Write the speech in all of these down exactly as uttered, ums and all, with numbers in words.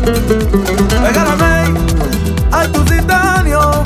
Regálame a tu titanio,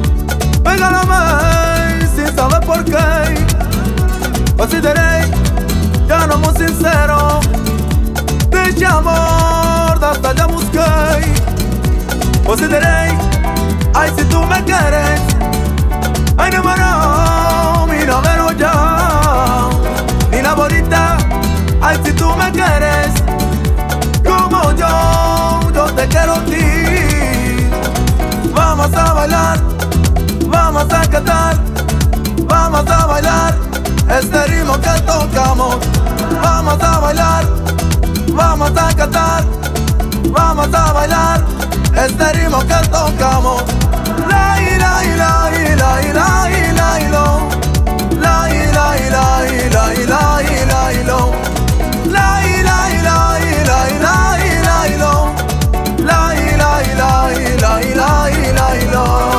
regálame sin saber por qué. Considerei, ya no muy sincero, de amor hasta ya busqué. Considerei, ay si tú me quieres, ay no mano, mira vero ya. Mi la bonita, ay si tú me quieres, como yo, yo te quiero a ti. Vamos a bailar, vamos a cantar, vamos a bailar este ritmo que tocamos. Vamos a bailar, vamos a cantar, vamos a bailar este ritmo que tocamos. La ila ila ila ila ila ila la ila ila ila ila ila ila la ila ila ila ila ila ila la ila ila ila ila ila ila.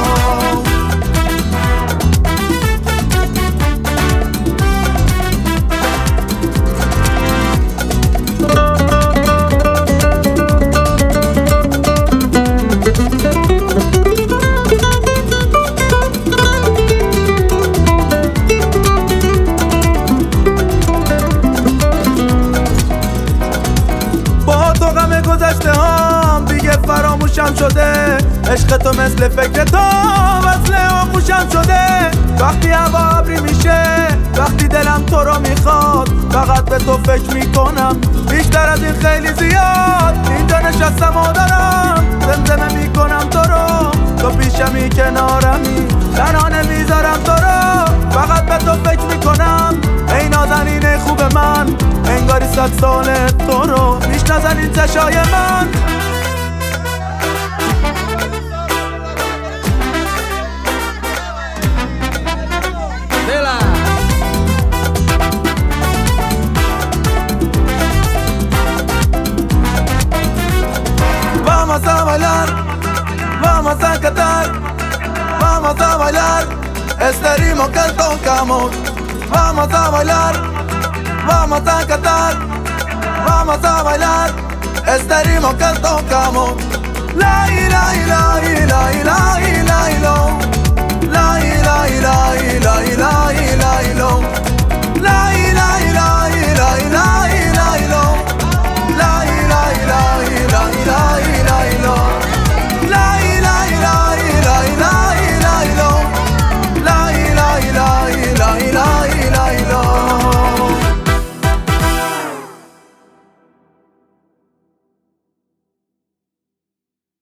گذشته هم دیگه فراموشم شده، عشق تو مثل فکر تو وصل آغوشم شده. وقتی هوا ابری میشه، وقتی دلم تو رو میخواد، فقط به تو فکر میکنم بیشتر از این خیلی زیاد. اینجا نشستم و دارم زمزمه میکنم تو رو، تو پیشمی کنارمی تنها نمیذارم تو رو. فقط به تو فکر میکنم ای نازنین خوب من، انگاری صد سال تو رو میشناسن این چشای من. Vamos a bailar, vamos a cantar, vamos a bailar este ritmo que tocamos. Vamos a bailar, vamos a cantar, vamos a bailar este ritmo que tocamos. La ila ila ila ila ila ila la ila ila ila ila